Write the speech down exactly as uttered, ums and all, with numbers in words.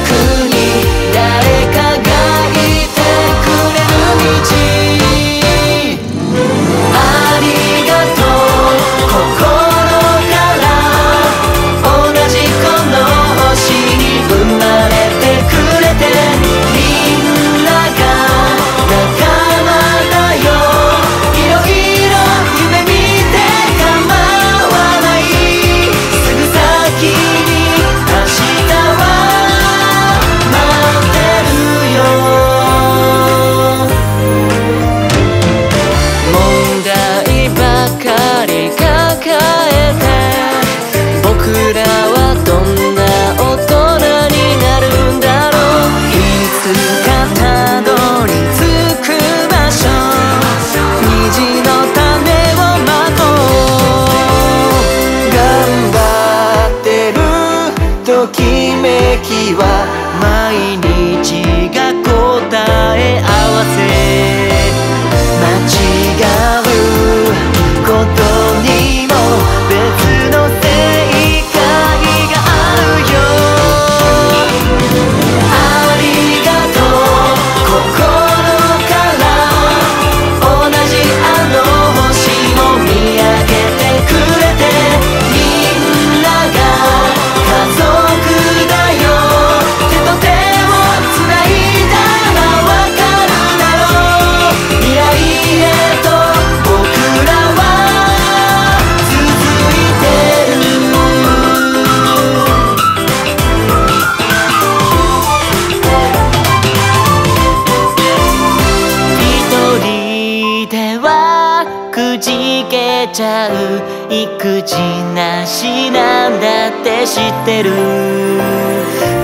くに誰かがいてくれる道。ありがとう心から同じこの星に生まれてくれて、みんなが仲間だよ。いろいろ夢見て構わない。すぐ先に明日は待ってるよ。問題ばかり抱えて僕らはどんな大人になるんだろう。いつかたどり着く場所、虹の種をまとう。頑張ってるときめきは毎日が答え合わせ。間違うことにも別の正解があるよ。ありがとう心から同じあの星も見上げてくれて、みんなが家族だよ。手と手をつないだらわかるだろう。未来へと僕らは続いてる。一人ではくじけちゃう育児なしなんだって知ってる。